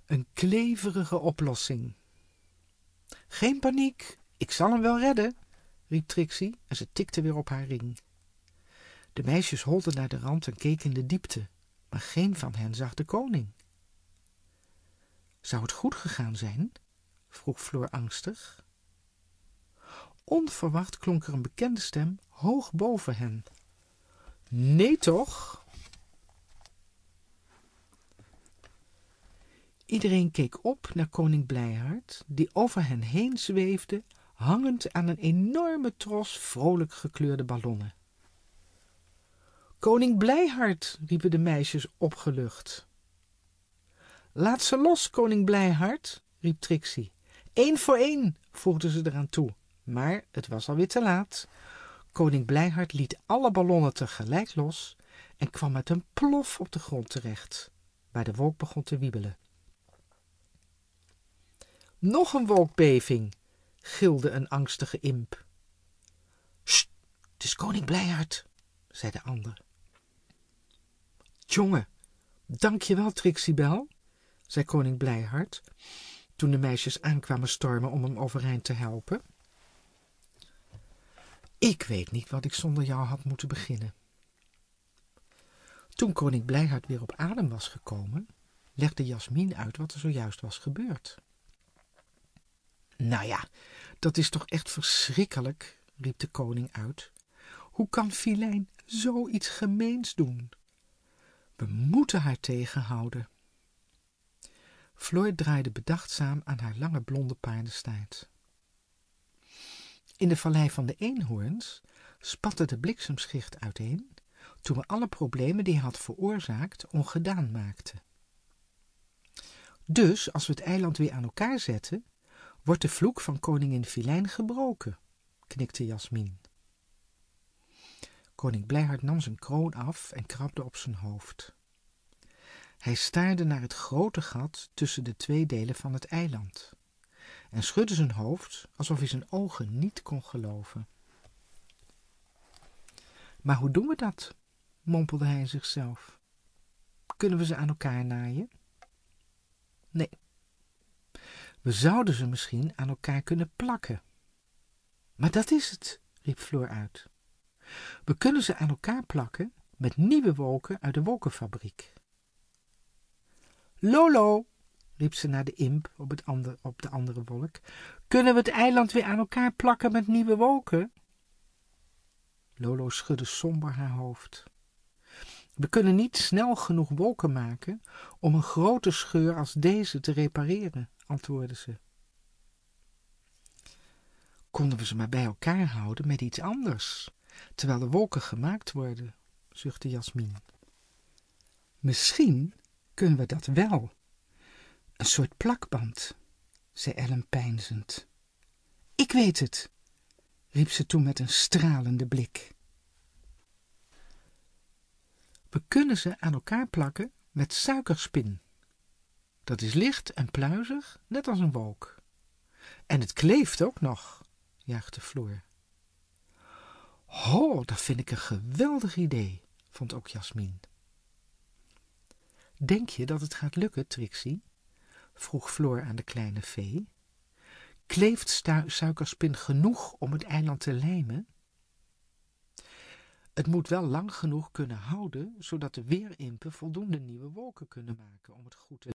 Een kleverige oplossing. Geen paniek, ik zal hem wel redden, riep Trixie en ze tikte weer op haar ring. De meisjes holden naar de rand en keken in de diepte, maar geen van hen zag de koning. Zou het goed gegaan zijn? Vroeg Floor angstig. Onverwacht klonk er een bekende stem hoog boven hen. Nee toch? Iedereen keek op naar koning Blijhard, die over hen heen zweefde, hangend aan een enorme tros vrolijk gekleurde ballonnen. Koning Blijhard, riepen de meisjes opgelucht. Laat ze los, koning Blijhard, riep Trixie. 1 voor 1, voegde ze eraan toe, maar het was alweer te laat. Koning Blijhard liet alle ballonnen tegelijk los en kwam met een plof op de grond terecht, waar de wolk begon te wiebelen. Nog een wolkbeving, gilde een angstige imp. Sst, het is koning Blijhard, zei de ander. Jongen, dank je wel, Trixiebel, zei koning Blijhard, toen de meisjes aankwamen stormen om hem overeind te helpen. Ik weet niet wat ik zonder jou had moeten beginnen. Toen koning Blijhard weer op adem was gekomen, legde Jasmin uit wat er zojuist was gebeurd. Nou ja, dat is toch echt verschrikkelijk, riep de koning uit. Hoe kan Filijn zoiets gemeens doen? We moeten haar tegenhouden. Floor draaide bedachtzaam aan haar lange blonde paardenstaart. In de vallei van de eenhoorns spatte de bliksemschicht uiteen, toen we alle problemen die hij had veroorzaakt ongedaan maakten. Dus, als we het eiland weer aan elkaar zetten, wordt de vloek van koningin Filijn gebroken, knikte Jasmin. Koning Blijhard nam zijn kroon af en krabde op zijn hoofd. Hij staarde naar het grote gat tussen de 2 delen van het eiland en schudde zijn hoofd alsof hij zijn ogen niet kon geloven. Maar hoe doen we dat? Mompelde hij in zichzelf. Kunnen we ze aan elkaar naaien? Nee. We zouden ze misschien aan elkaar kunnen plakken. Maar dat is het, riep Floor uit. We kunnen ze aan elkaar plakken met nieuwe wolken uit de wolkenfabriek. Lolo, riep ze naar de imp op de andere wolk. Kunnen we het eiland weer aan elkaar plakken met nieuwe wolken? Lolo schudde somber haar hoofd. We kunnen niet snel genoeg wolken maken om een grote scheur als deze te repareren, antwoordde ze. Konden we ze maar bij elkaar houden met iets anders, terwijl de wolken gemaakt worden, zuchtte Jasmin. Misschien kunnen we dat wel. Een soort plakband, zei Ellen peinzend. Ik weet het, riep ze toen met een stralende blik. We kunnen ze aan elkaar plakken met suikerspin. Dat is licht en pluizig, net als een wolk. En het kleeft ook nog, juichte Floor. Ho, dat vind ik een geweldig idee, vond ook Jasmin. Denk je dat het gaat lukken, Trixie? Vroeg Floor aan de kleine vee. Kleeft suikerspin genoeg om het eiland te lijmen? Het moet wel lang genoeg kunnen houden, zodat de weerimpen voldoende nieuwe wolken kunnen maken om het goed te